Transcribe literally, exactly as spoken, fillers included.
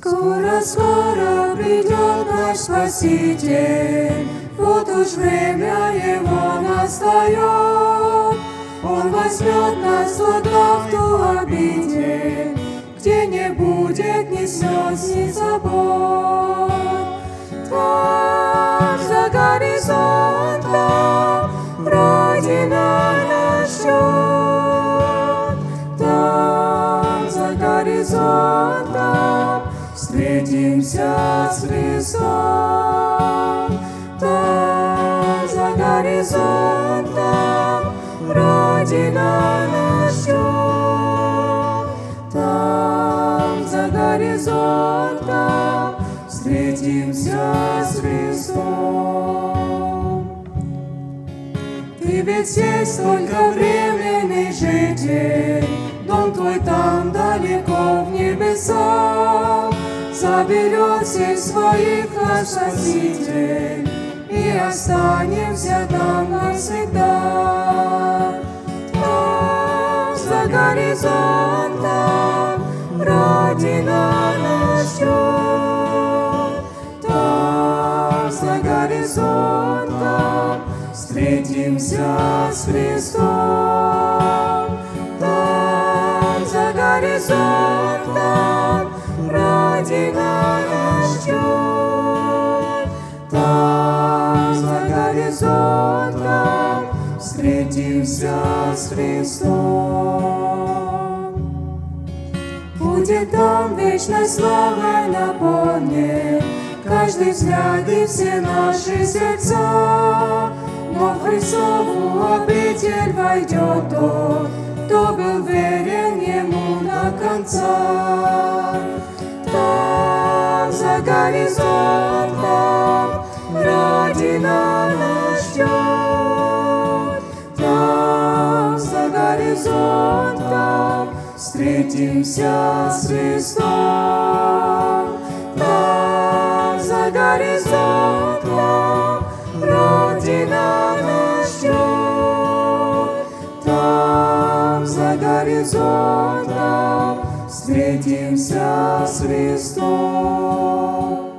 Скоро-скоро придет наш Спаситель, вот уж время Его настает. Он возьмет нас туда, в ту обитель, где не будет ни слез, ни забот. Там, за горизонтом, Родина нас ждет. Там, за горизонтом, встретимся с Христом. Там, за горизонтом, Родина нас ждет. Там, за горизонтом, встретимся с Христом. Ты ведь здесь только временный житель, дом твой там далеко в небесах. Заберет всех своих наш Спаситель, и останемся там навсегда. Там, за горизонтом, Родина нас ждет. Там, за горизонтом, встретимся с Христом. Там, за горизонтом, Родина нас ждет. Там, за горизонтом, встретимся с Христом. Будет там вечной славой наполнен каждый взгляд и все наши сердца. Но в Христову обитель войдет тот, кто был верен Ему до конца. Там, за горизонтом, Родина нас ждет. Там, за горизонтом, встретимся с Христом. Там, за горизонтом, Родина нас ждет. Там, за горизонтом, встретимся с Христом.